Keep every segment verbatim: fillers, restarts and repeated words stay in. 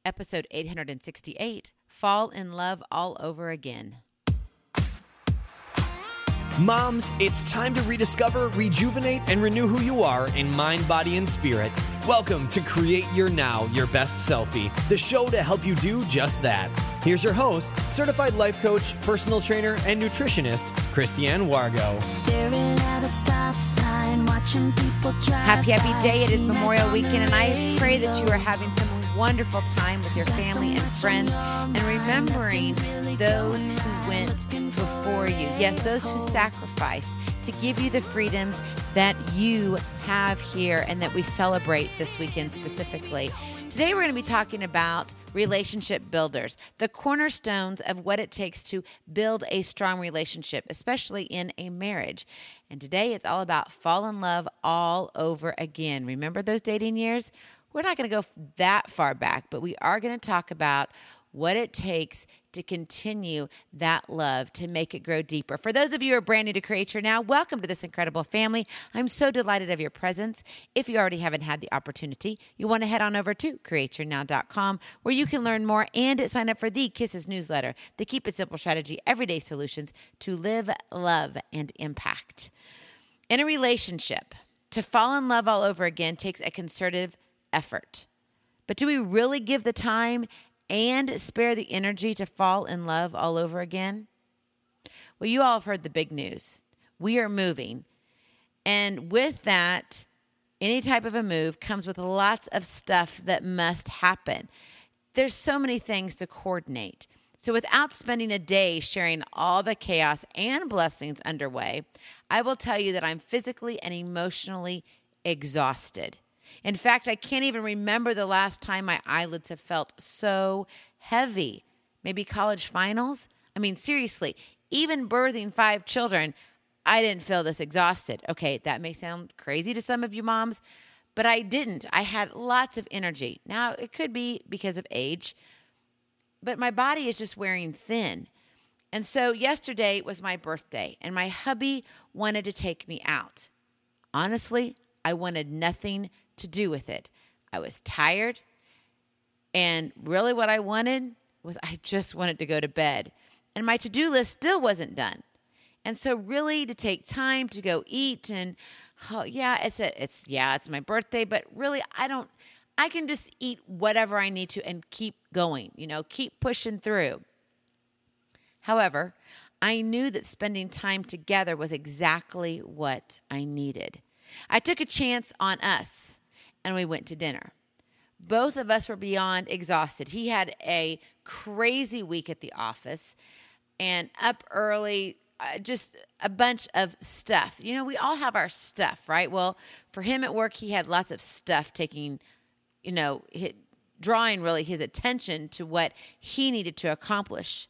Episode eight hundred sixty-eight, Fall in Love All Over Again. Moms, it's time to rediscover, rejuvenate, and renew who you are in mind, body, and spirit. Welcome to Create Your Now, Your Best Selfie, the show to help you do just that. Here's your host, certified life coach, personal trainer, and nutritionist, Christiane Wargo. Staring at a stop sign, watching people drive. Happy, happy day. It is Memorial Weekend, and I pray that you are having some wonderful time with your family and friends and remembering those who went before you. Yes, those who sacrificed to give you the freedoms that you have here and that we celebrate this weekend specifically. Today we're going to be talking about relationship builders, the cornerstones of what it takes to build a strong relationship, especially in a marriage. And today it's all about fall in love all over again. Remember those dating years? We're not going to go that far back, but we are going to talk about what it takes to continue that love, to make it grow deeper. For those of you who are brand new to Create Your Now, welcome to this incredible family. I'm so delighted of your presence. If you already haven't had the opportunity, you want to head on over to create your now dot com where you can learn more and sign up for the Kisses newsletter, the Keep It Simple strategy, everyday solutions to live, love, and impact. In a relationship, to fall in love all over again takes a concerted effort. But do we really give the time and spare the energy to fall in love all over again? Well, you all have heard the big news. We are moving. And with that, any type of a move comes with lots of stuff that must happen. There's so many things to coordinate. So without spending a day sharing all the chaos and blessings underway, I will tell you that I'm physically and emotionally exhausted. In fact, I can't even remember the last time my eyelids have felt so heavy. Maybe college finals? I mean, seriously, even birthing five children, I didn't feel this exhausted. Okay, that may sound crazy to some of you moms, but I didn't. I had lots of energy. Now, it could be because of age, but my body is just wearing thin. And so yesterday was my birthday, and my hubby wanted to take me out. Honestly, I wanted nothing to do with it. I was tired, and really what I wanted was I just wanted to go to bed, and my to-do list still wasn't done. And so really to take time to go eat and oh yeah, it's a it's yeah, it's my birthday, but really I don't I can just eat whatever I need to and keep going, you know, keep pushing through. However, I knew that spending time together was exactly what I needed. I took a chance on us, and we went to dinner. Both of us were beyond exhausted. He had a crazy week at the office and up early, uh, just a bunch of stuff. You know, we all have our stuff, right? Well, for him at work, he had lots of stuff taking, you know, his, drawing really his attention to what he needed to accomplish.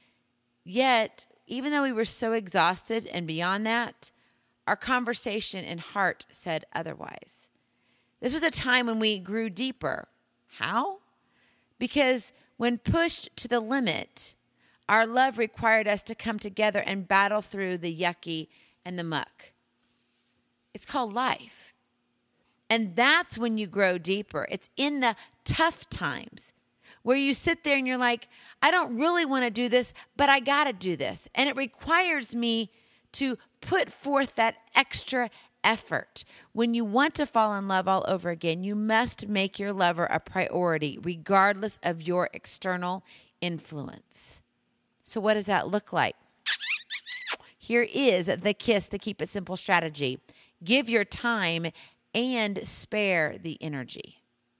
Yet, even though we were so exhausted and beyond that, our conversation and heart said otherwise. This was a time when we grew deeper. How? Because when pushed to the limit, our love required us to come together and battle through the yucky and the muck. It's called life. And that's when you grow deeper. It's in the tough times where you sit there and you're like, I don't really want to do this, but I got to do this. And it requires me to put forth that extra effort. When you want to fall in love all over again, you must make your lover a priority, regardless of your external influence. So what does that look like? Here is the KISS, the Keep It Simple strategy. Give your time and spare the energy.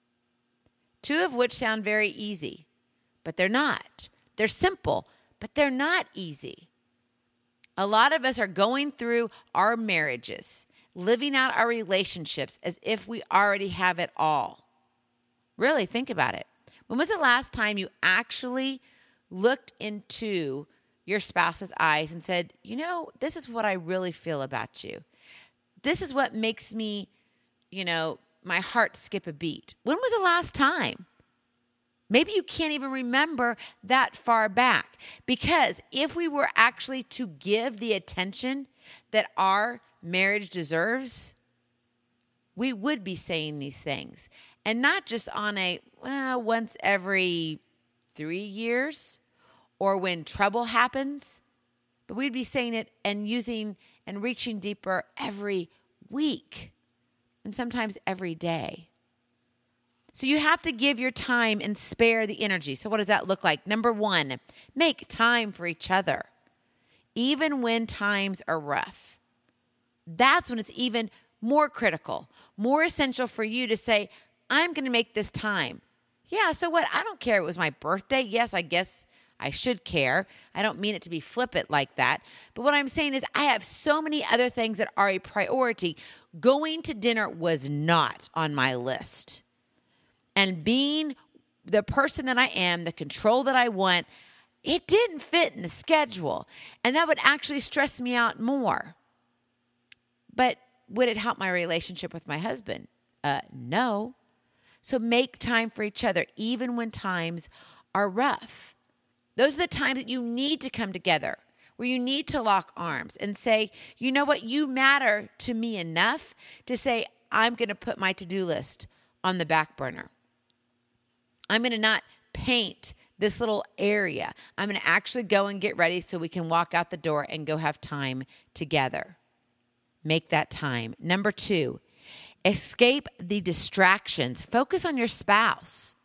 Two of which sound very easy, but they're not. They're simple, but they're not easy. A lot of us are going through our marriages, living out our relationships as if we already have it all. Really, think about it. When was the last time you actually looked into your spouse's eyes and said, you know, this is what I really feel about you. This is what makes me, you know, my heart skip a beat. When was the last time? Maybe you can't even remember that far back, because if we were actually to give the attention that our marriage deserves, we would be saying these things. And not just on a, well, once every three years or when trouble happens, but we'd be saying it and using and reaching deeper every week and sometimes every day. So you have to give your time and spare the energy. So what does that look like? Number one, make time for each other, even when times are rough. That's when it's even more critical, more essential for you to say, I'm going to make this time. Yeah, so what? I don't care. It was my birthday. Yes, I guess I should care. I don't mean it to be flippant like that. But what I'm saying is I have so many other things that are a priority. Going to dinner was not on my list. And being the person that I am, the control that I want, it didn't fit in the schedule. And that would actually stress me out more. But would it help my relationship with my husband? Uh, no. So make time for each other, even when times are rough. Those are the times that you need to come together, where you need to lock arms and say, you know what, you matter to me enough to say, I'm going to put my to-do list on the back burner. I'm going to not paint this little area. I'm going to actually go and get ready so we can walk out the door and go have time together. Make that time. Number two, escape the distractions. Focus on your spouse.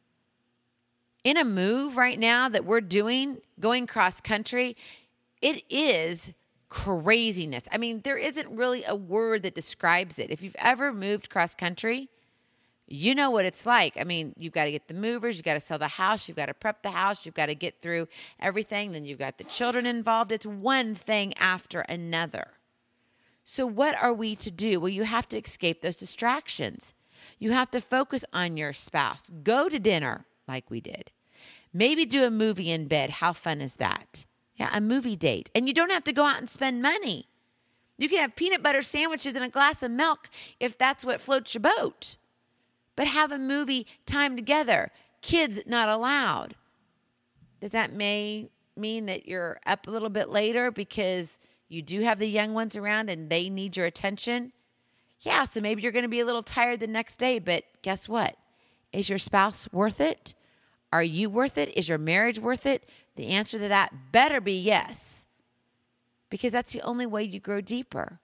In a move right now that we're doing, going cross country, it is craziness. I mean, there isn't really a word that describes it. If you've ever moved cross country, you know what it's like. I mean, you've got to get the movers, you've got to sell the house, you've got to prep the house, you've got to get through everything, then you've got the children involved. It's one thing after another. So what are we to do? Well, you have to escape those distractions. You have to focus on your spouse. Go to dinner like we did. Maybe do a movie in bed. How fun is that? Yeah, a movie date. And you don't have to go out and spend money. You can have peanut butter sandwiches and a glass of milk if that's what floats your boat. But have a movie time together. Kids not allowed. Does that may mean that you're up a little bit later because you do have the young ones around and they need your attention? Yeah, so maybe you're going to be a little tired the next day, but guess what? Is your spouse worth it? Are you worth it? Is your marriage worth it? The answer to that better be yes, because that's the only way you grow deeper.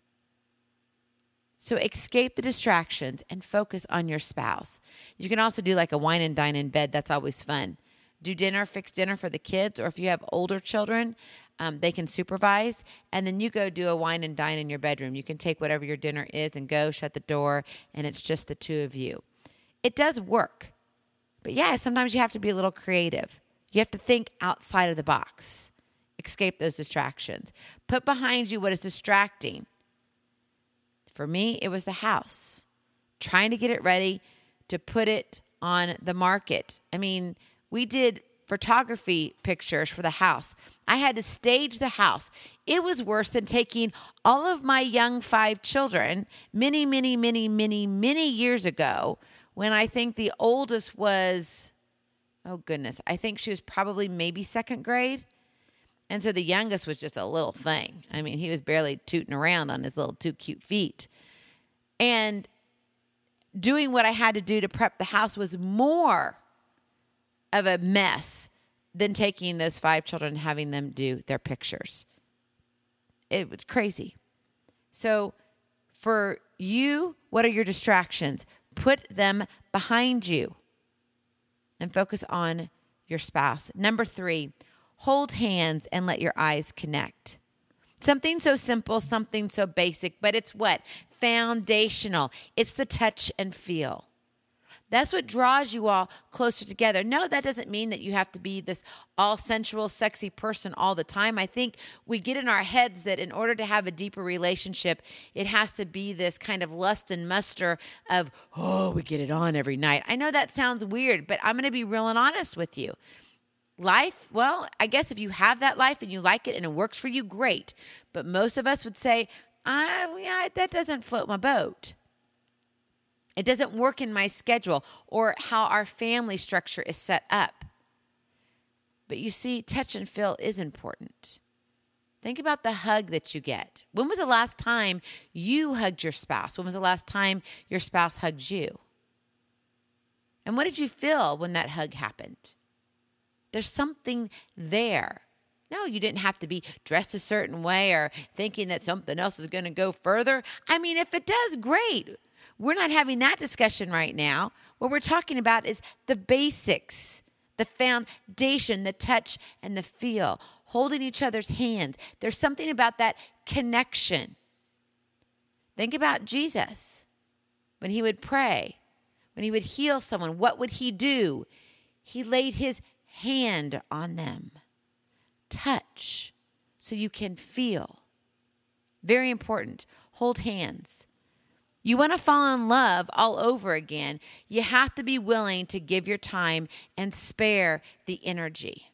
So escape the distractions and focus on your spouse. You can also do like a wine and dine in bed. That's always fun. Do dinner, fix dinner for the kids, or if you have older children, um, they can supervise. And then you go do a wine and dine in your bedroom. You can take whatever your dinner is and go shut the door, and it's just the two of you. It does work. But yeah, sometimes you have to be a little creative. You have to think outside of the box. Escape those distractions. Put behind you what is distracting. For me, it was the house. Trying to get it ready to put it on the market. I mean, we did photography pictures for the house. I had to stage the house. It was worse than taking all of my young five children many, many, many, many, many years ago when I think the oldest was, oh goodness, I think she was probably maybe second grade. And so the youngest was just a little thing. I mean, he was barely tooting around on his little two cute feet. And doing what I had to do to prep the house was more of a mess than taking those five children and having them do their pictures. It was crazy. So for you, what are your distractions? Put them behind you and focus on your spouse. Number three, hold hands and let your eyes connect. Something so simple, something so basic, but it's what? Foundational. It's the touch and feel. That's what draws you all closer together. No, that doesn't mean that you have to be this all sensual, sexy person all the time. I think we get in our heads that in order to have a deeper relationship, it has to be this kind of lust and muster of, oh, we get it on every night. I know that sounds weird, but I'm going to be real and honest with you. Life, well, I guess if you have that life and you like it and it works for you, great. But most of us would say, I, yeah, that doesn't float my boat. It doesn't work in my schedule or how our family structure is set up. But you see, touch and feel is important. Think about the hug that you get. When was the last time you hugged your spouse? When was the last time your spouse hugged you? And what did you feel when that hug happened? There's something there. No, you didn't have to be dressed a certain way or thinking that something else is going to go further. I mean, if it does, great. We're not having that discussion right now. What we're talking about is the basics, the foundation, the touch and the feel, holding each other's hands. There's something about that connection. Think about Jesus. When he would pray, when he would heal someone, what would he do? He laid his hand on them. Touch so you can feel. Very important. Hold hands. You want to fall in love all over again, you have to be willing to give your time and spare the energy.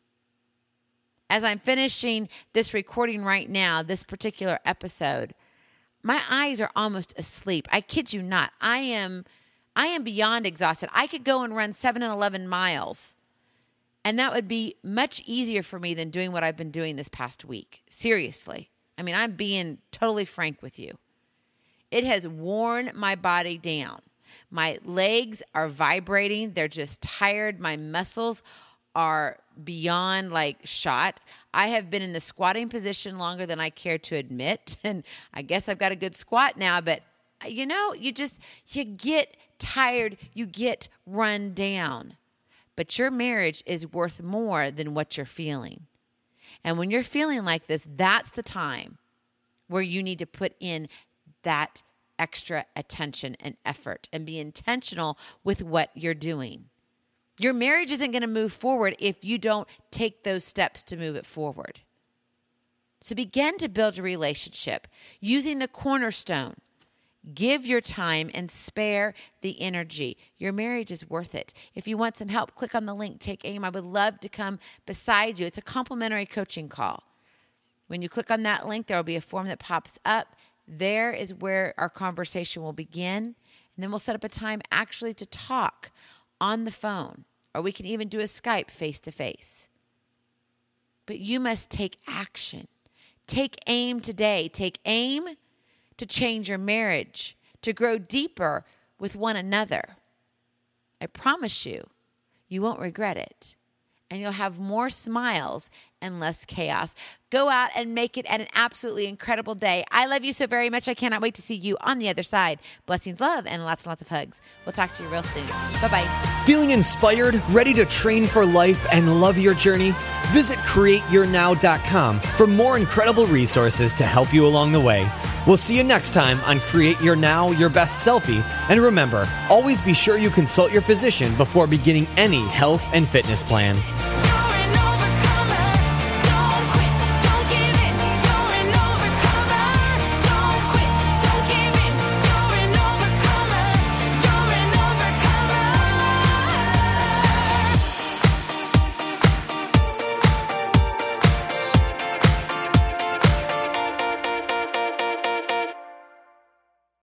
As I'm finishing this recording right now, this particular episode, my eyes are almost asleep. I kid you not. I am I am beyond exhausted. I could go and run seven and eleven miles. And that would be much easier for me than doing what I've been doing this past week. Seriously. I mean, I'm being totally frank with you. It has worn my body down. My legs are vibrating. They're just tired. My muscles are beyond like shot. I have been in the squatting position longer than I care to admit. And I guess I've got a good squat now, but you know, you just, you get tired. You get run down. But your marriage is worth more than what you're feeling. And when you're feeling like this, that's the time where you need to put in that extra attention and effort and be intentional with what you're doing. Your marriage isn't going to move forward if you don't take those steps to move it forward. So begin to build your relationship using the cornerstone. Give your time and spare the energy. Your marriage is worth it. If you want some help, click on the link, Take Aim. I would love to come beside you. It's a complimentary coaching call. When you click on that link, there will be a form that pops up. There is where our conversation will begin. And then we'll set up a time actually to talk on the phone, or we can even do a Skype face-to-face. But you must take action. Take aim today. Take aim to change your marriage, to grow deeper with one another. I promise you, you won't regret it. And you'll have more smiles and less chaos. Go out and make it an absolutely incredible day. I love you so very much. I cannot wait to see you on the other side. Blessings, love, and lots and lots of hugs. We'll talk to you real soon. Bye-bye. Feeling inspired, ready to train for life, and love your journey? Visit create your now dot com for more incredible resources to help you along the way. We'll see you next time on Create Your Now, Your Best Selfie. And remember, always be sure you consult your physician before beginning any health and fitness plan.